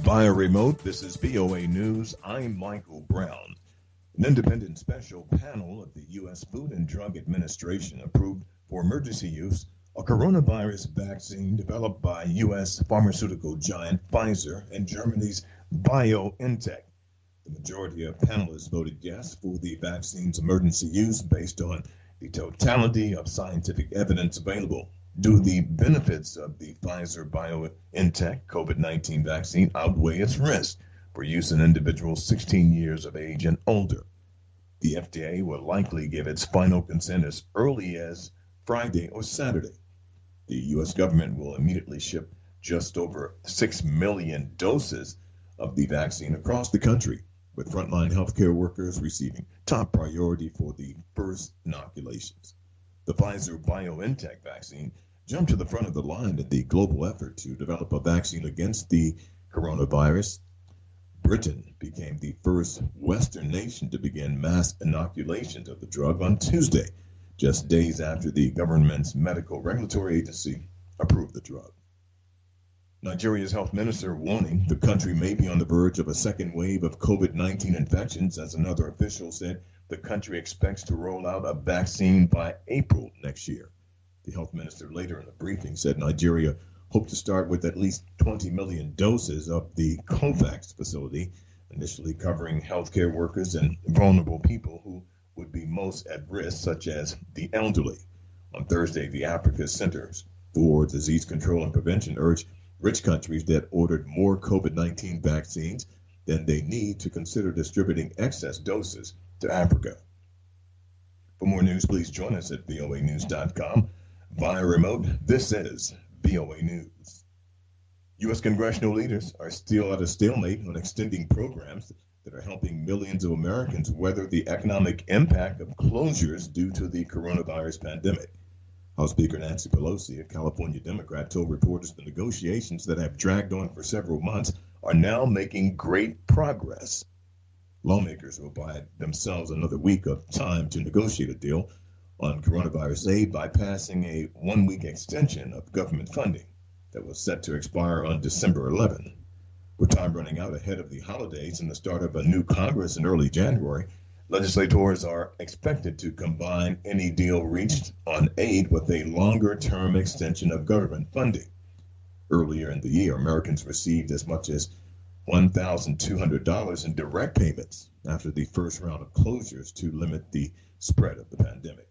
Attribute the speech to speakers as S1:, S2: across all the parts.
S1: Via remote, this is VOA News. I'm Michael Brown. An independent special panel of the U.S. Food and Drug Administration approved for emergency use a coronavirus vaccine developed by U.S. pharmaceutical giant Pfizer and Germany's BioNTech. The majority of panelists voted yes for the vaccine's emergency use based on the totality of scientific evidence available. Do the benefits of the Pfizer BioNTech COVID-19 vaccine outweigh its risk for use in individuals 16 years of age and older? The FDA will likely give its final consent as early as Friday or Saturday. The U.S. government will immediately ship just over 6 million doses of the vaccine across the country, with frontline healthcare workers receiving top priority for the first inoculations. The Pfizer BioNTech vaccine jumped to the front of the line in the global effort to develop a vaccine against the coronavirus. Britain became the first Western nation to begin mass inoculations of the drug on Tuesday, just days after the government's medical regulatory agency approved the drug. Nigeria's health minister warning the country may be on the verge of a second wave of COVID-19 infections, as another official said the country expects to roll out a vaccine by April next year. The health minister later in the briefing said Nigeria hoped to start with at least 20 million doses of the COVAX facility, initially covering healthcare workers and vulnerable people who would be most at risk, such as the elderly. On Thursday, the Africa Centers for Disease Control and Prevention urged rich countries that ordered more COVID-19 vaccines than they need to consider distributing excess doses to Africa. For more news, please join us at voanews.com. Via remote, this is VOA News. U.S. congressional leaders are still at a stalemate on extending programs that are helping millions of Americans weather the economic impact of closures due to the coronavirus pandemic. House Speaker Nancy Pelosi, a California Democrat, told reporters the negotiations that have dragged on for several months are now making great progress. Lawmakers will buy themselves another week of time to negotiate a deal on coronavirus aid by passing a one-week extension of government funding that was set to expire on December 11. With time running out ahead of the holidays and the start of a new Congress in early January, legislators are expected to combine any deal reached on aid with a longer-term extension of government funding. Earlier in the year, Americans received as much as $1,200 in direct payments after the first round of closures to limit the spread of the pandemic.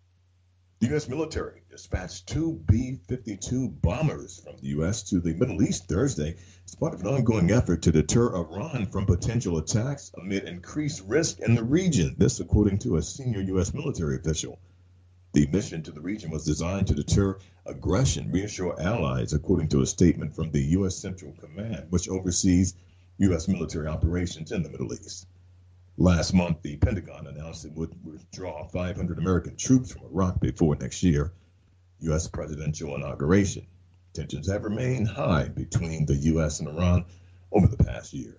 S1: The U.S. military dispatched two B-52 bombers from the U.S. to the Middle East Thursday as part of an ongoing effort to deter Iran from potential attacks amid increased risk in the region. This, according to a senior U.S. military official. The mission to the region was designed to deter aggression, reassure allies, according to a statement from the U.S. Central Command, which oversees U.S. military operations in the Middle East. Last month, the Pentagon announced it would withdraw 500 American troops from Iraq before next year, U.S. presidential inauguration. Tensions have remained high between the U.S. and Iran over the past year.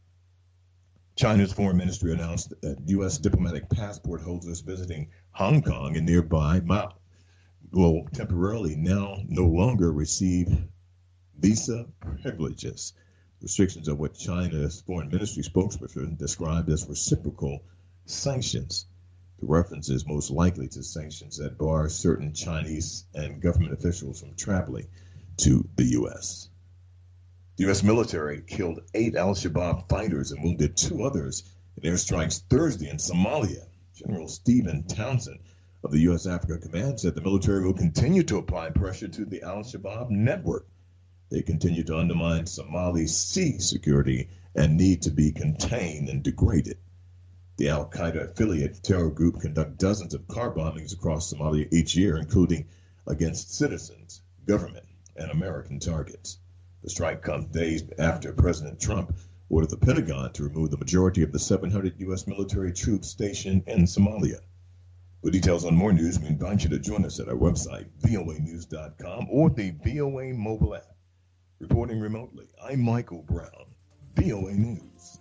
S1: China's foreign ministry announced that U.S. diplomatic passport holders visiting Hong Kong and nearby Macau will temporarily now no longer receive visa privileges. Restrictions are what China's foreign ministry spokesperson described as reciprocal sanctions. The reference is most likely to sanctions that bar certain Chinese and government officials from traveling to the U.S. The U.S. military killed 8 al-Shabaab fighters and wounded 2 others in airstrikes Thursday in Somalia. General Stephen Townsend of the U.S. Africa Command said the military will continue to apply pressure to the al-Shabaab network. They continue to undermine Somali's sea security and need to be contained and degraded. The al-Qaeda affiliate terror group conduct dozens of car bombings across Somalia each year, including against citizens, government, and American targets. The strike comes days after President Trump ordered the Pentagon to remove the majority of the 700 U.S. military troops stationed in Somalia. For details on more news, we invite you to join us at our website, voanews.com, or the VOA mobile app. Reporting remotely, I'm Michael Brown, VOA News.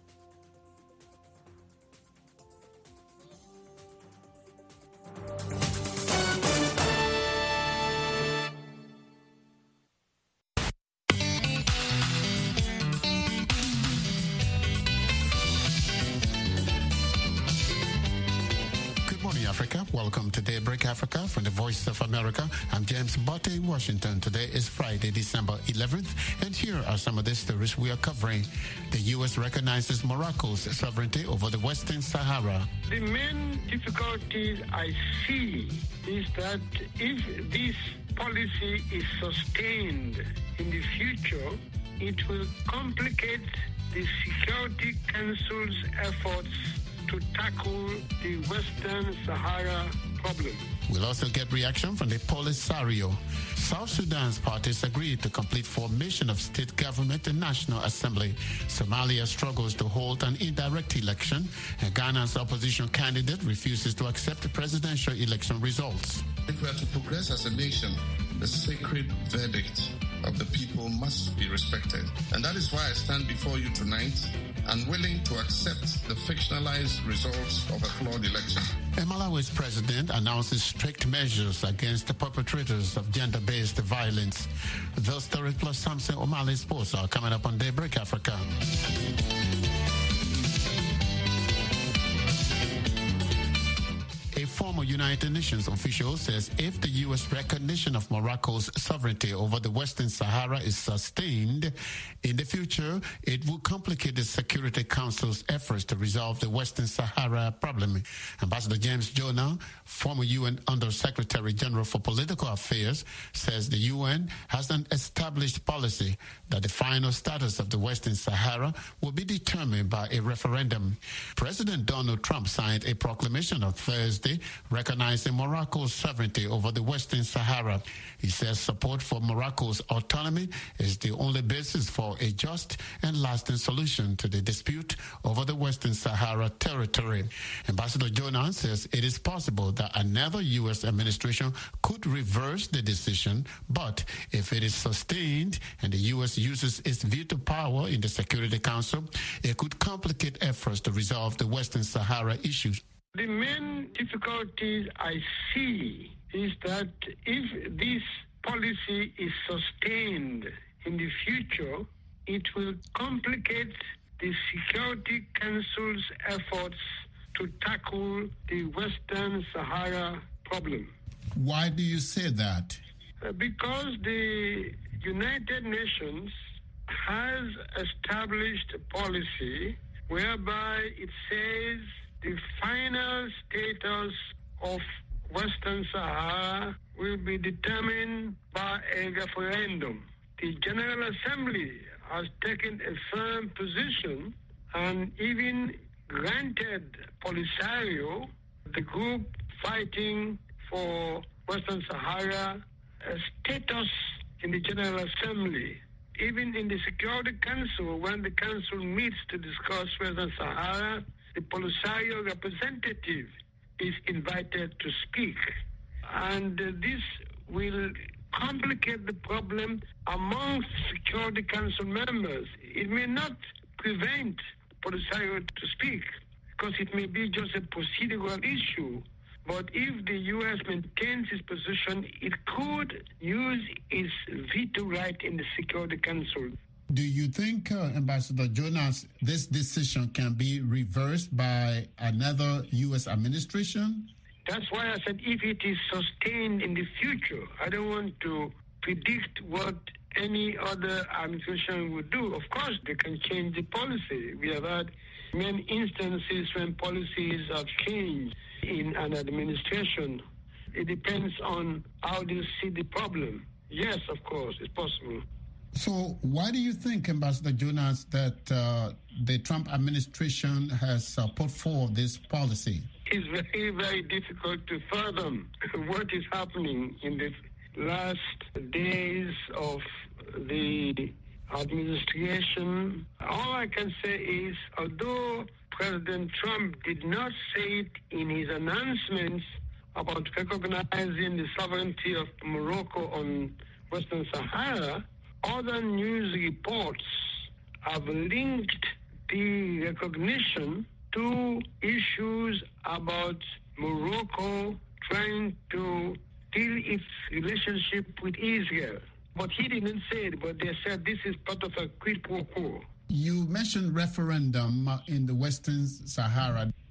S2: Africa. Welcome to Daybreak Africa from the Voice of America. I'm James Botte in Washington. Today is Friday, December 11th, and here are some of the stories we are covering. The U.S. recognizes Morocco's sovereignty over the Western Sahara.
S3: The main difficulties I see is that if this policy is sustained in the future, it will complicate the Security Council's efforts to tackle the Western Sahara problem.
S2: We'll also get reaction from the Polisario. South Sudan's parties agreed to complete formation of state government and national assembly. Somalia struggles to hold an indirect election, and Ghana's opposition candidate refuses to accept the presidential election results.
S4: If we are to progress as a nation, the sacred verdict of the people must be respected. And that is why I stand before you tonight, unwilling to accept the fictionalized results of a flawed election.
S2: Malawi's president announces strict measures against the perpetrators of gender-based violence. Those stories plus Samson O'Malley sports are coming up on Daybreak Africa. A former United Nations official says if the U.S. recognition of Morocco's sovereignty over the Western Sahara is sustained, in the future, it will complicate the Security Council's efforts to resolve the Western Sahara problem. Ambassador James Jonah, former UN Under-Secretary General for Political Affairs, says the UN has an established policy that the final status of the Western Sahara will be determined by a referendum. President Donald Trump signed a proclamation on Thursday recognizing Morocco's sovereignty over the Western Sahara. He says support for Morocco's autonomy is the only basis for a just and lasting solution to the dispute over the Western Sahara territory. Ambassador Jonah says it is possible that another U.S. administration could reverse the decision, but if it is sustained and the U.S. uses its veto power in the Security Council, it could complicate efforts to resolve the Western Sahara issues.
S3: The main difficulties I see is that if this policy is sustained in the future, it will complicate the Security Council's efforts to tackle the Western Sahara problem.
S2: Why do you say that?
S3: Because the United Nations has established a policy whereby it says the final status of Western Sahara will be determined by a referendum. The General Assembly has taken a firm position and even granted Polisario, the group fighting for Western Sahara, a status in the General Assembly. Even in the Security Council, when the Council meets to discuss Western Sahara, the Polisario representative is invited to speak. And this will complicate the problem amongst Security Council members. It may not prevent Polisario to speak, because it may be just a procedural issue. But if the U.S. maintains its position, it could use its veto right in the Security Council.
S2: Do you think, Ambassador Jonas, this decision can be reversed by another U.S. administration?
S3: That's why I said if it is sustained in the future. I don't want to predict what any other administration would do. Of course, they can change the policy. We have had many instances when policies have changed in an administration. It depends on how they see the problem. Yes, of course, it's possible.
S2: So why do you think, Ambassador Jonas, that the Trump administration has put forward this policy?
S3: It's very, very difficult to fathom what is happening in the last days of the administration. All I can say is, although President Trump did not say it in his announcements about recognizing the sovereignty of Morocco on Western Sahara, other news reports have linked the recognition to issues about Morocco trying to deal its relationship with Israel. But he didn't say it, but they said this is part of a quid pro quo.
S2: You mentioned referendum in the Western Sahara.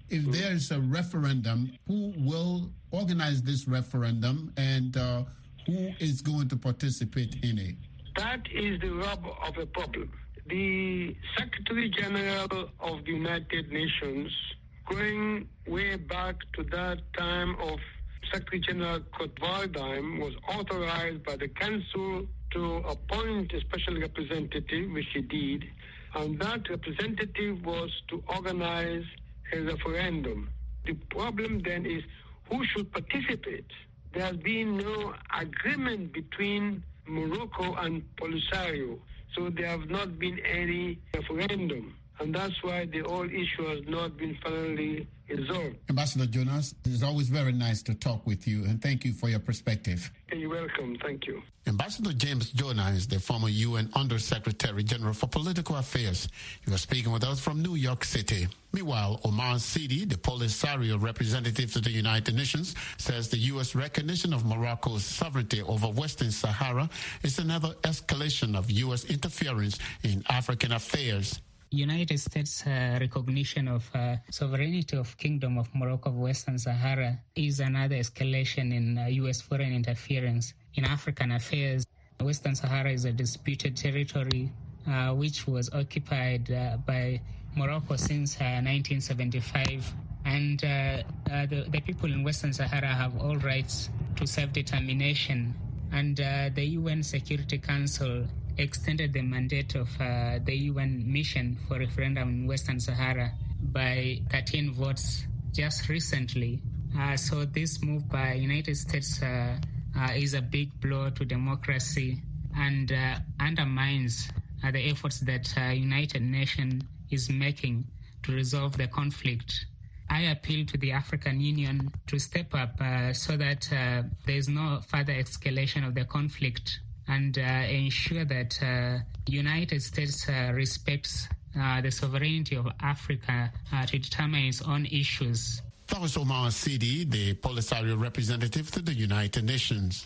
S2: if there is a referendum, who will organize this referendum and who is going to participate in it?
S3: That is the rub of the problem. The Secretary General of the United Nations, going way back to that time of Secretary General Kurt Waldheim, was authorized by the Council to appoint a special representative, which he did, and that representative was to organize a referendum. The problem then is who should participate. There has been no agreement between Morocco and Polisario, so there have not been any referendum, and that's why the whole issue has not been finally resolved.
S2: Ambassador Jonas, it's always very nice to talk with you, and thank you for your perspective.
S3: You're welcome. Thank you.
S2: Ambassador James Jonas is the former UN Undersecretary General for Political Affairs. He was speaking with us from New York City. Meanwhile, Omar Sidi, the Polisario representative to the United Nations, says the U.S. recognition of Morocco's sovereignty over Western Sahara is another escalation of U.S. interference in African affairs.
S5: United States recognition of sovereignty of Kingdom of Morocco of Western Sahara is another escalation in U.S. foreign interference in African affairs. Western Sahara is a disputed territory which was occupied by Morocco since 1975, and the people in Western Sahara have all rights to self-determination, and the UN Security Council extended the mandate of the UN mission for referendum in Western Sahara by 13 votes just recently. So this move by United States is a big blow to democracy and undermines the efforts that United Nations is making to resolve the conflict. I appeal to the African Union to step up so that there is no further escalation of the conflict, and ensure that United States respects the sovereignty of Africa to determine its own issues.
S2: That was Omar Sidi, the Polisario representative to the United Nations.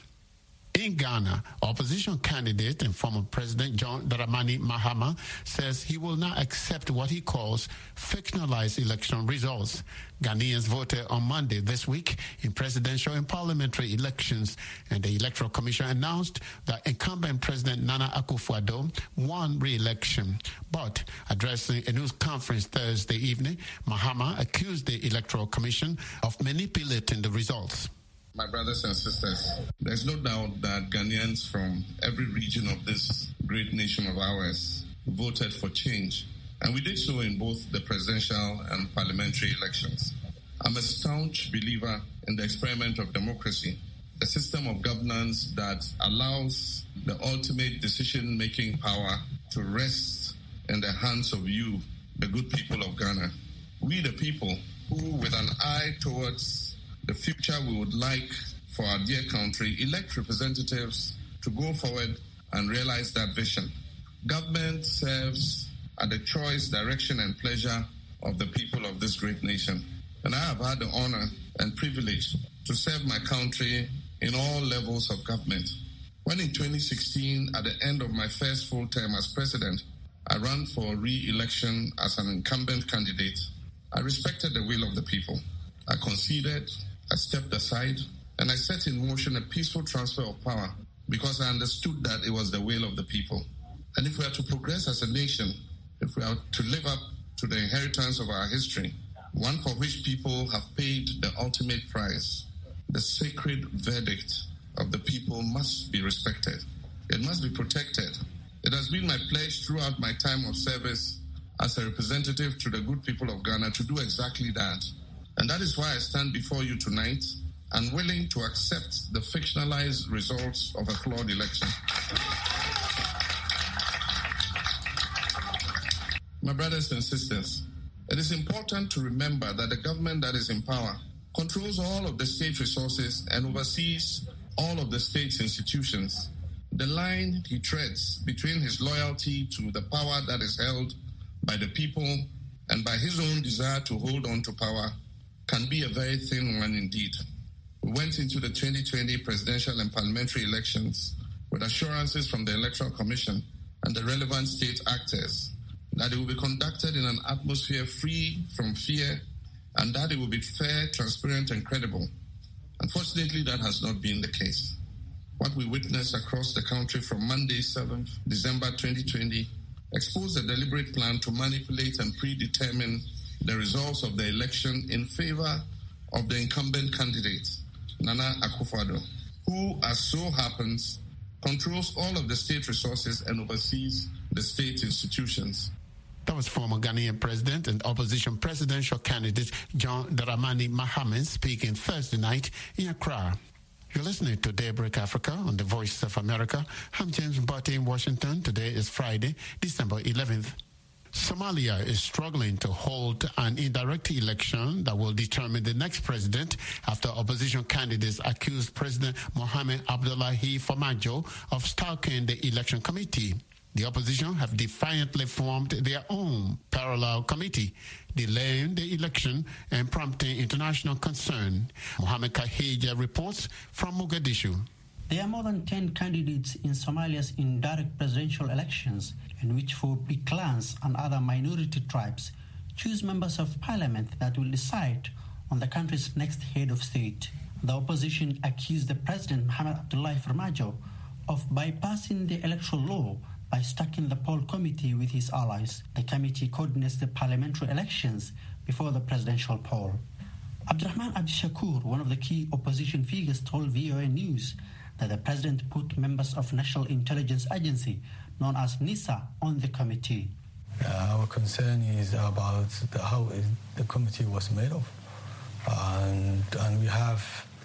S2: In Ghana, opposition candidate and former President John Dramani Mahama says he will not accept what he calls fictionalized election results. Ghanaians voted on Monday this week in presidential and parliamentary elections, and the Electoral Commission announced that incumbent President Nana Akufo-Addo won re-election. But addressing a news conference Thursday evening, Mahama accused the Electoral Commission of manipulating the results.
S4: My brothers and sisters, there's no doubt that Ghanaians from every region of this great nation of ours voted for change, and we did so in both the presidential and parliamentary elections. I'm a staunch believer in the experiment of democracy, a system of governance that allows the ultimate decision-making power to rest in the hands of you, the good people of Ghana. We, the people, who, with an eye towards the future we would like for our dear country, elect representatives to go forward and realize that vision. Government serves at the choice, direction, and pleasure of the people of this great nation. And I have had the honor and privilege to serve my country in all levels of government. When in 2016, at the end of my first full term as president, I ran for re-election as an incumbent candidate, I respected the will of the people. I conceded, I stepped aside, and I set in motion a peaceful transfer of power because I understood that it was the will of the people. And if we are to progress as a nation, if we are to live up to the inheritance of our history, one for which people have paid the ultimate price, the sacred verdict of the people must be respected. It must be protected. It has been my pledge throughout my time of service as a representative to the good people of Ghana to do exactly that. And that is why I stand before you tonight, unwilling to accept the fictionalized results of a flawed election. My brothers and sisters, it is important to remember that the government that is in power controls all of the state resources and oversees all of the state's institutions. The line he treads between his loyalty to the power that is held by the people and by his own desire to hold on to power can be a very thin one indeed. We went into the 2020 presidential and parliamentary elections with assurances from the Electoral Commission and the relevant state actors that it will be conducted in an atmosphere free from fear, and that it will be fair, transparent, and credible. Unfortunately, that has not been the case. What we witnessed across the country from Monday, 7th December 2020, exposed a deliberate plan to manipulate and predetermine the results of the election in favor of the incumbent candidate, Nana Akufo-Addo, who, as so happens, controls all of the state resources and oversees the state institutions.
S2: That was former Ghanaian president and opposition presidential candidate John Dramani Mahama speaking Thursday night in Accra. You're listening to Daybreak Africa on the Voice of America. I'm James Mbote in Washington. Today is Friday, December 11th. Somalia is struggling to hold an indirect election that will determine the next president after opposition candidates accused President Mohamed Abdullahi Farmajo of stalking the election committee. The opposition have defiantly formed their own parallel committee, delaying the election and prompting international concern. Mohamed Kahija reports from Mogadishu.
S6: There are more than 10 candidates in Somalia's indirect presidential elections, in which 4 big clans and other minority tribes choose members of parliament that will decide on the country's next head of state. The opposition accused the president, Mohamed Abdullahi Farmajo, of bypassing the electoral law by stacking the poll committee with his allies. The committee coordinates the parliamentary elections before the presidential poll. Abdurrahman Abdishakur, one of the key opposition figures, told VOA News that the president put members of National Intelligence Agency, known as NISA, on the committee.
S7: Our concern is about how the committee was made of. And we have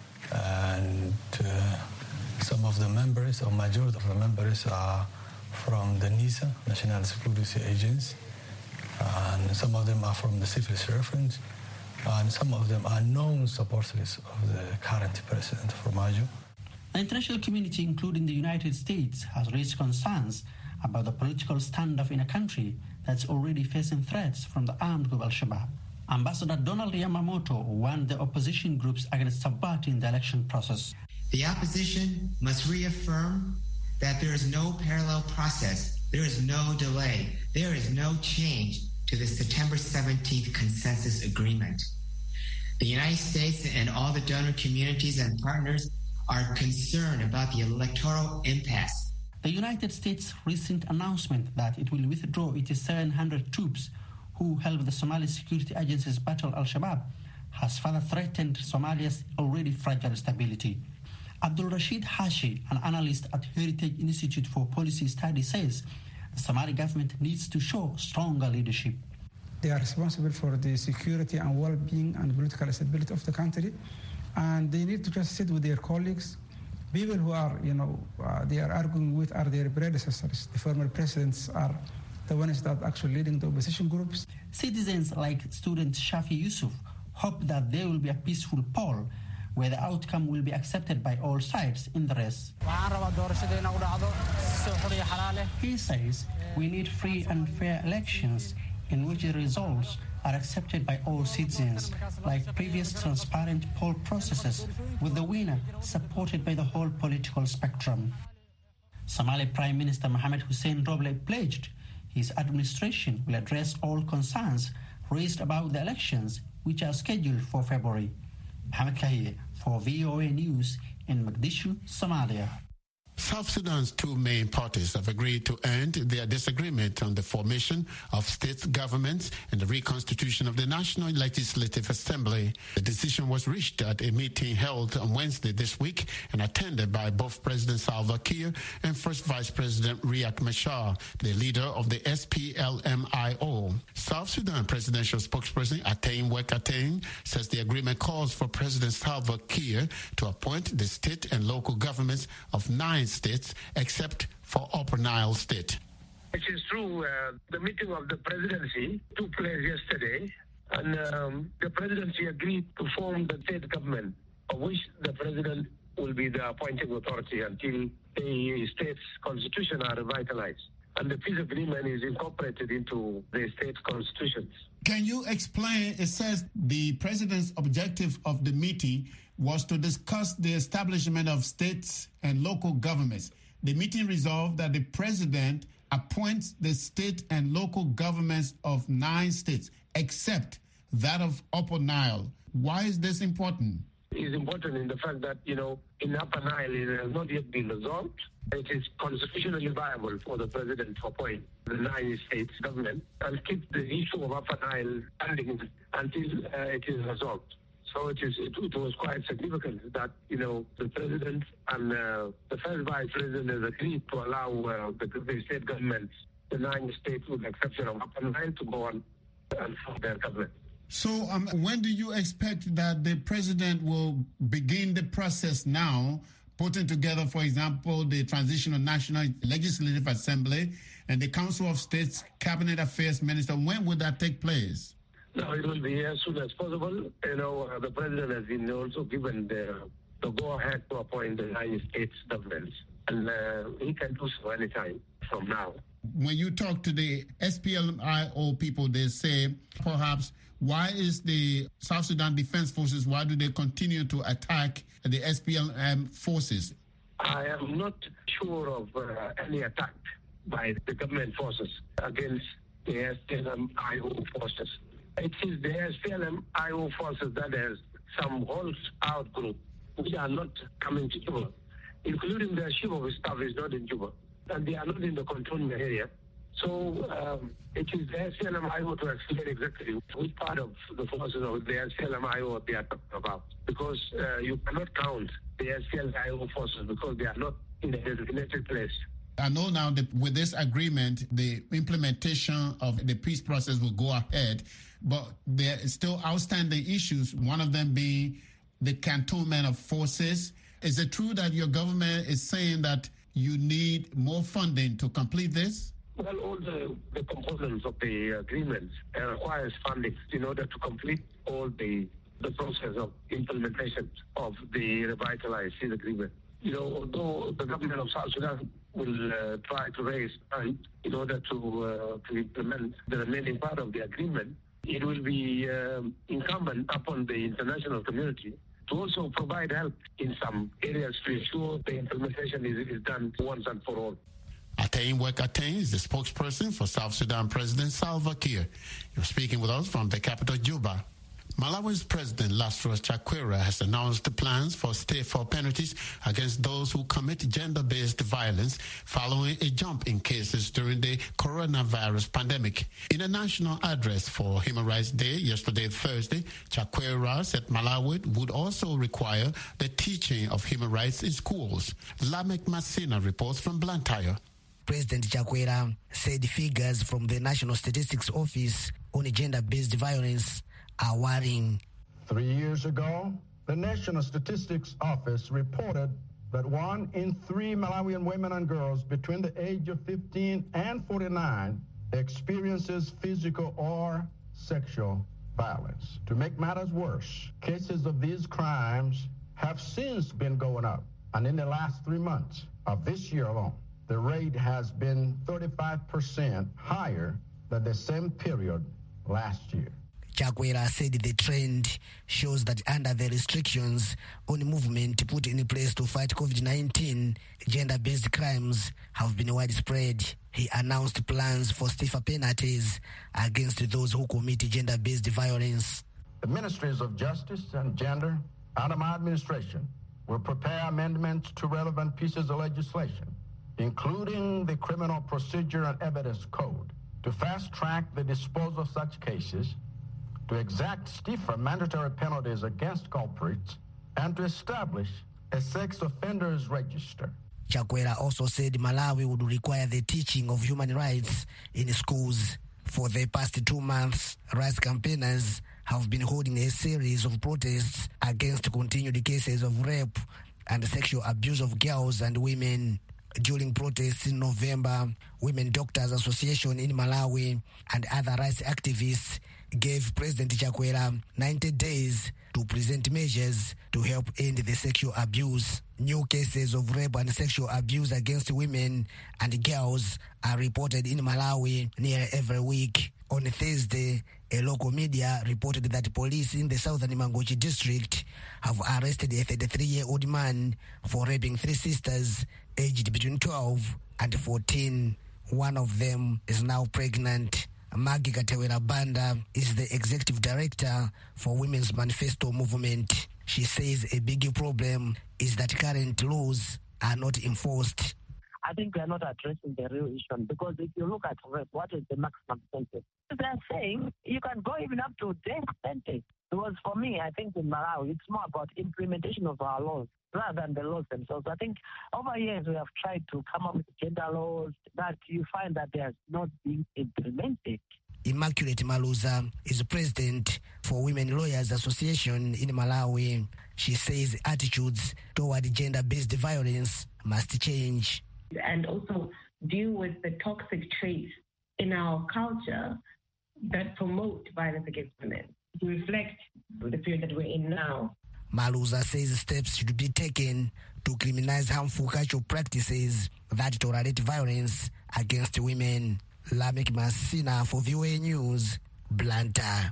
S7: some of the members, or majority of the members, are from the NISA, National Security Agency, and some of them are from the civil servants, and some of them are known supporters of the current president, Farmajo.
S6: The international community, including the United States, has raised concerns about the political standoff in a country that's already facing threats from the armed group Al-Shabaab. Ambassador Donald Yamamoto warned the opposition groups against subverting the election process.
S8: The opposition must reaffirm that there is no parallel process, there is no delay, there is no change to the September 17th consensus agreement. The United States and all the donor communities and partners are concerned about the electoral impasse.
S6: The United States' recent announcement that it will withdraw its 700 troops who help the Somali security agencies battle Al-Shabaab has further threatened Somalia's already fragile stability. Abdul Rashid Hashi, an analyst at Heritage Institute for Policy Study, says the Somali government needs to show stronger leadership.
S9: They are responsible for the security and well-being and political stability of the country, and they need to just sit with their colleagues. People who are, they are arguing with are their predecessors. The former presidents are the ones that actually leading the opposition groups.
S6: Citizens like student Shafi Yusuf hope that there will be a peaceful poll where the outcome will be accepted by all sides in the race. He says we need free and fair elections in which the results are accepted by all citizens, like previous transparent poll processes, with the winner supported by the whole political spectrum. Somali Prime Minister Mohamed Hussein Roble pledged his administration will address all concerns raised about the elections, which are scheduled for February. Mohamed Kahir for VOA News in Mogadishu, Somalia.
S2: South Sudan's 2 main parties have agreed to end their disagreement on the formation of state governments and the reconstitution of the National Legislative Assembly. The decision was reached at a meeting held on Wednesday this week and attended by both President Salva Kiir and First Vice President Riek Machar, the leader of the SPLMIO. South Sudan presidential spokesperson Atein Wek Atein says the agreement calls for President Salva Kiir to appoint the state and local governments of 9 states except for Upper Nile State.
S3: It is true, the meeting of the presidency took place yesterday, and the presidency agreed to form the state government, of which the president will be the appointing authority until the state's constitution are revitalized. And the peace agreement is incorporated into the state constitutions.
S2: Can you explain, it says the president's objective of the meeting was to discuss the establishment of states and local governments. The meeting resolved that the president appoints the state and local governments of 9 states, except that of Upper Nile. Why is this important?
S3: It's important in the fact that, in Upper Nile, it has not yet been resolved. It is constitutionally viable for the president to appoint the Nile States government and keep the issue of Upper Nile pending until it is resolved. So it was quite significant that, the president and the first vice president has agreed to allow the state governments, the Nile States with the exception of Upper Nile, to go on and form their government.
S2: So when do you expect that the president will begin the process now, putting together, for example, the Transitional National Legislative Assembly and the Council of States Cabinet Affairs Minister? When would that take place?
S3: No, it will be as soon as possible. The president has been also given the go-ahead to appoint the United States governments, and he can do so anytime from now.
S2: When you talk to the SPLMIO people, they say, perhaps, why is the South Sudan Defense Forces, why do they continue to attack the SPLM forces?
S3: I am not sure of any attack by the government forces against the SPLM-IO forces. It is the SPLM-IO forces that has some holds-out group which are not coming to Juba, including the chief of staff is not in Juba, and they are not in the cantonment area. So it is the SPLM-IO to explain exactly which part of the forces of the SPLM-IO they are talking about, because you cannot count the SPLM-IO forces because they are not in a designated place.
S2: I know now that with this agreement, the implementation of the peace process will go ahead, but there is still outstanding issues, one of them being the cantonment of forces. Is it true that your government is saying that you need more funding to complete this?
S3: Well, all the components of the agreement requires funding in order to complete all the process of implementation of the revitalized peace agreement. Although the government of South Sudan will try to raise funds in order to implement the remaining part of the agreement, it will be incumbent upon the international community to also provide help in some areas to ensure the implementation is done once and for all.
S2: Atain Wek Atain is the spokesperson for South Sudan President Salva Kiir. You're speaking with us from the capital, Juba. Malawi's President Lazarus Chakwera has announced the plans for penalties against those who commit gender-based violence following a jump in cases during the coronavirus pandemic. In a national address for Human Rights Day yesterday, Thursday, Chakwera said Malawi would also require the teaching of human rights in schools. Lamek Masina reports from Blantyre.
S10: President Chakwera said figures from the National Statistics Office on gender-based violence are worrying.
S11: 3 years ago, the National Statistics Office reported that 1 in 3 Malawian women and girls between the age of 15 and 49 experiences physical or sexual violence. To make matters worse, cases of these crimes have since been going up, and in the last 3 months of this year alone, the rate has been 35% higher than the same period last year.
S10: Chakwera said the trend shows that under the restrictions on movement put in place to fight COVID-19, gender-based crimes have been widespread. He announced plans for stiffer penalties against those who commit gender-based violence.
S11: The Ministries of Justice and Gender under my administration will prepare amendments to relevant pieces of legislation, including the Criminal Procedure and Evidence Code, to fast-track the disposal of such cases, to exact stiffer mandatory penalties against culprits, and to establish a sex offenders register.
S10: Chakwera also said Malawi would require the teaching of human rights in schools. For the past 2 months, rights campaigners have been holding a series of protests against continued cases of rape and sexual abuse of girls and women. During protests in November, Women Doctors Association in Malawi and other rights activists gave President Chakwera 90 days to present measures to help end the sexual abuse. New cases of rape and sexual abuse against women and girls are reported in Malawi nearly every week. On Thursday, a local media reported that police in the southern Mangochi district have arrested a 33-year-old man for raping 3 sisters aged between 12 and 14. One of them is now pregnant. Maggie Katewera Banda is the executive director for Women's Manifesto Movement. She says a big problem is that current laws are not enforced.
S12: I think they are not addressing the real issue, because if you look at rape, what is the maximum sentence? They are saying you can go even up to death sentence. Because for me, I think in Malawi, it's more about implementation of our laws rather than the laws themselves. I think over years we have tried to come up with gender laws, but you find that they are not being implemented.
S10: Immaculate Maluza is president for Women Lawyers Association in Malawi. She says attitudes toward gender-based violence must change.
S13: And also deal with the toxic traits in our culture that promote violence against women, to reflect the period that we're in now.
S10: Maluza says steps should be taken to criminalize harmful cultural practices that tolerate violence against women. Lamek Masina for VOA News, Blantyre.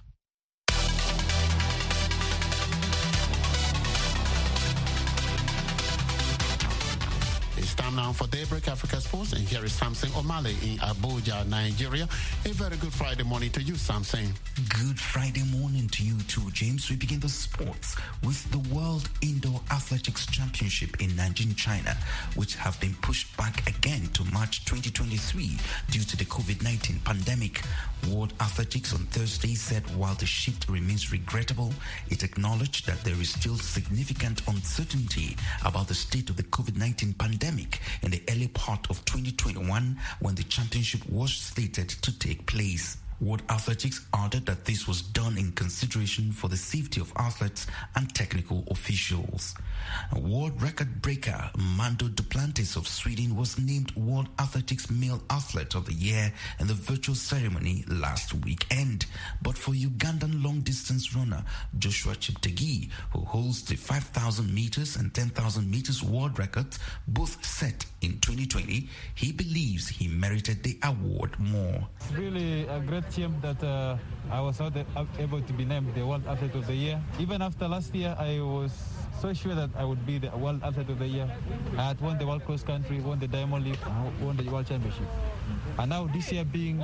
S2: It's time now for Daybreak Africa Sports, and here is Samson Omale in Abuja, Nigeria. A very good Friday morning to you, Samson.
S14: Good Friday morning to you too, James. We begin the sports with the World Indoor Athletics Championship in Nanjing, China, which have been pushed back again to March 2023 due to the COVID-19 pandemic. World Athletics on Thursday said while the shift remains regrettable, it acknowledged that there is still significant uncertainty about the state of the COVID-19 pandemic in the early part of 2021 when the championship was slated to take place. World Athletics added that this was done in consideration for the safety of athletes and technical officials. World record breaker Mando Duplantis of Sweden was named World Athletics Male Athlete of the Year in the virtual ceremony last weekend. But for Ugandan long-distance runner Joshua Cheptegei, who holds the 5,000 meters and 10,000 meters world records, both set in 2020, he believes he merited the award more.
S15: It's really a great team that I was able to be named the World Athlete of the Year. Even after last year, I was so sure that I would be the World Athlete of the Year. I had won the World Cross Country, won the Diamond League, won the World Championship. And now this year being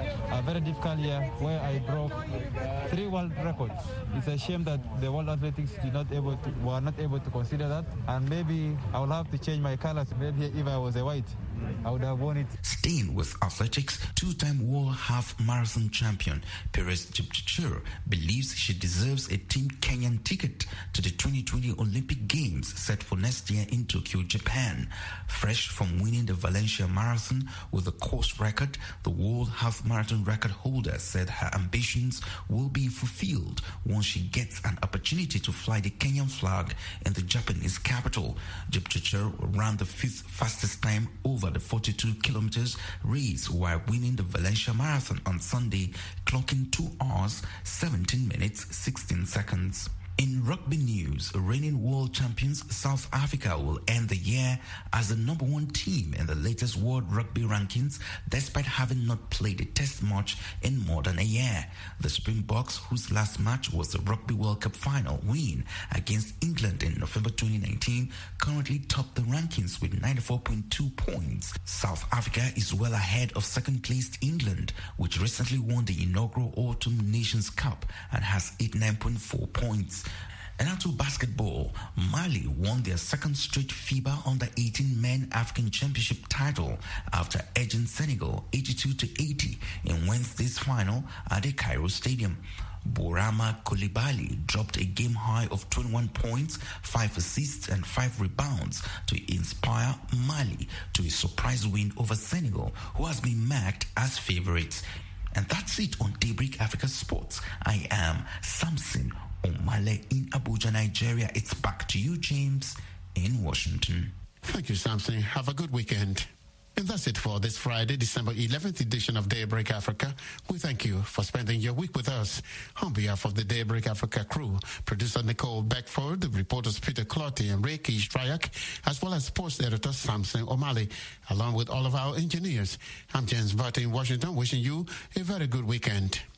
S15: a very difficult year where I broke 3 world records. It's a shame that the World Athletics were not able to consider that. And maybe I will have to change my colors. Maybe if I was a white, I would have won it.
S14: Staying with athletics, 2-time world half marathon champion Perez Jepchirchir believes she deserves a Team Kenyan ticket to the 2020 Olympic Games set for next year in Tokyo, Japan. Fresh from winning the Valencia Marathon with a course record, the world half marathon record holder said her ambitions will be fulfilled once she gets an opportunity to fly the Kenyan flag in the Japanese capital. Jepchirchir ran the 5th fastest time over the 42 kilometers race while winning the Valencia Marathon on Sunday, clocking 2 hours, 17 minutes, 16 seconds. In rugby news, reigning world champions South Africa will end the year as the number 1 team in the latest World Rugby rankings despite having not played a test match in more than a year. The Springboks, whose last match was the Rugby World Cup final win against England in November 2019, currently top the rankings with 94.2 points. South Africa is well ahead of second-placed England, which recently won the inaugural Autumn Nations Cup and has 89.4 points. And now to basketball. Mali won their second straight FIBA Under-18 Men African Championship title after edging Senegal 82-80 in Wednesday's final at the Cairo Stadium. Bourama Coulibaly dropped a game-high of 21 points, 5 assists and 5 rebounds to inspire Mali to a surprise win over Senegal, who has been marked as favourites. And that's it on Daybreak Africa Sports. I am Samson Omale in Abuja, Nigeria. It's back to you, James, in Washington.
S2: Thank you, Samson. Have a good weekend. And that's it for this Friday, December 11th edition of Daybreak Africa. We thank you for spending your week with us. On behalf of the Daybreak Africa crew, producer Nicole Beckford, the reporters Peter Clotty and Ray Strayak, as well as sports editor Samson Omale, along with all of our engineers. I'm James Barton in Washington, wishing you a very good weekend.